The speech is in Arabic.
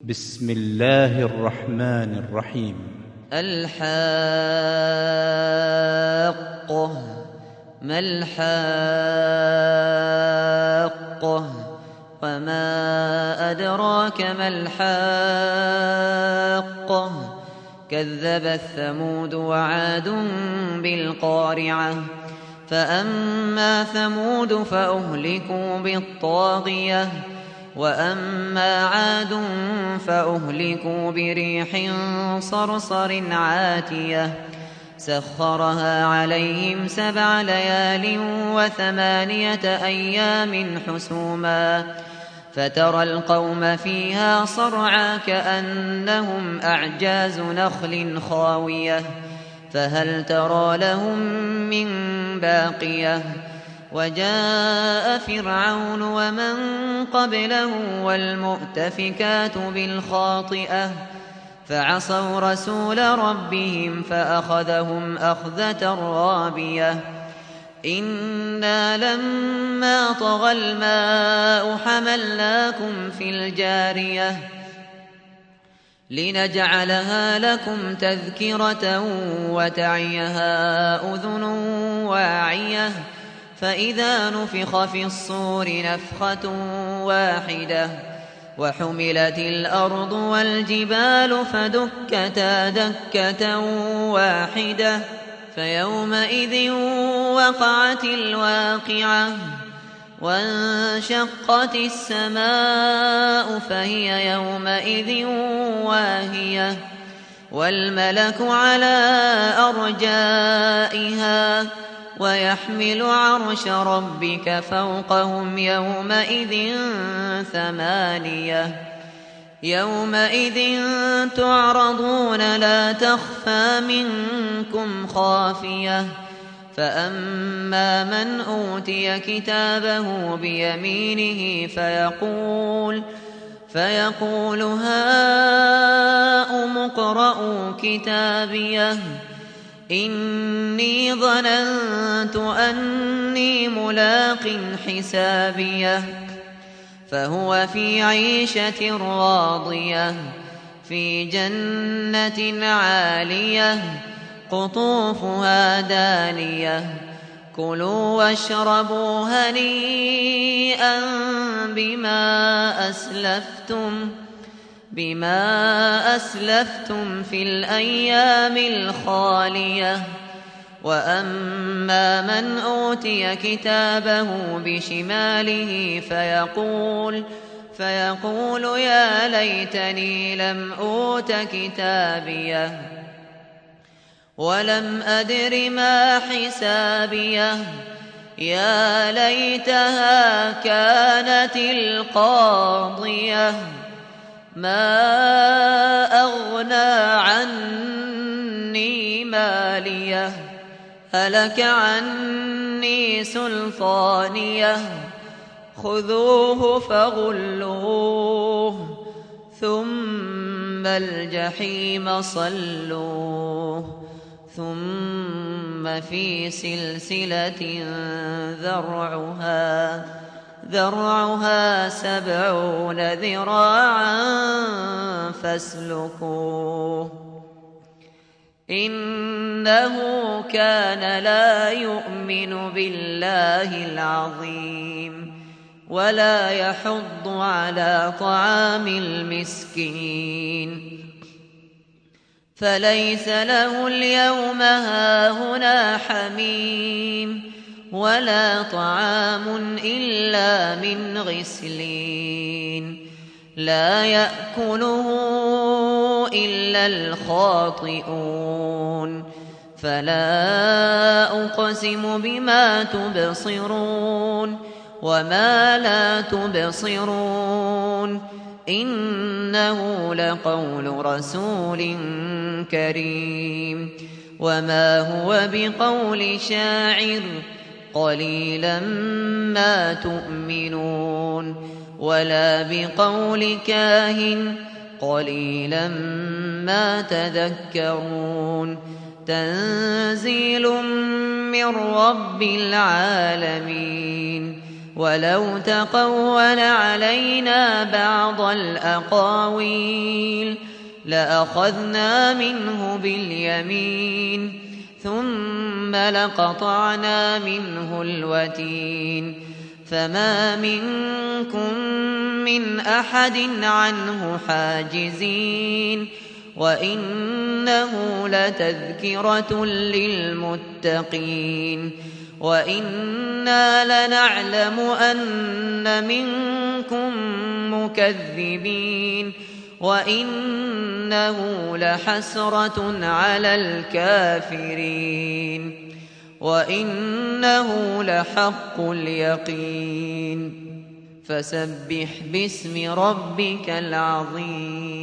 بسم الله الرحمن الرحيم. الحاقة. ما الحاقة؟ وما أدراك ما الحاقة؟ كذبت ثمود وعاد بالقارعة. فأما ثمود فأهلكوا بالطاغية، وأما عاد فأهلكوا بريح صرصر عاتية سخرها عليهم 7 ليال و8 أيام حسوما، فترى القوم فيها صرعى كأنهم أعجاز نخل خاوية، فهل ترى لهم من باقية؟ وجاء فرعون ومن قبله والمؤتفكات بالخاطئة، فعصوا رسول ربهم فأخذهم أخذة رابية. إنا لما طغى الماء حملناكم في الجارية لنجعلها لكم تذكرة وتعيها أذن واعية، فإذا نفخ في الصور نفخة واحدة وحملت الأرض والجبال فدكتا دكة واحدة، فيومئذ وقعت الواقعة، وانشقت السماء فهي يومئذ واهية، والملك على أرجائها، ويحمل عرش ربك فوقهم يومئذ 8. يومئذ تعرضون لا تخفى منكم خافية، فأما من أوتي كتابه بيمينه فيقول هاؤم اقرءوا كتابيه إني ظننت أني ملاق حسابيه، فهو في عيشة راضية في جنة عالية قطوفها دانية. كلوا واشربوا هنيئا بما أسلفتم في الأيام الخالية. وأما من أوتي كتابه بشماله فيقول يا ليتني لم أوت كتابيه ولم أدر ما حسابيه، يا ليتها كانت القاضية ما أغنى عني ماليه، هلك عني سلطانيه، خذوه فغلوه ثم الجحيم صلوه، ثم في سلسلة ذرعها 70 ذراعا فاسلكوه. إنه كان لا يؤمن بالله العظيم ولا يحض على طعام المسكين، فليس له اليوم هاهنا حميم ولا طعام إلا من غسلين لا يأكله إلا الخاطئون. فلا أقسم بما تبصرون وما لا تبصرون، إنه لقول رسول كريم، وما هو بقول شاعر قليلا ما تؤمنون، ولا بقول كاهن قليلا ما تذكرون. تنزيل من رب العالمين، ولو تقول علينا بعض الأقاويل لأخذنا منه باليمين ثم لقطعنا منه الوتين فما منكم من أحد عنه حاجزين وإنه لتذكرة للمتقين وإنا لنعلم أن منكم مكذبين وإنه لحسرة على الكافرين وإنه لحق اليقين فسبح باسم ربك العظيم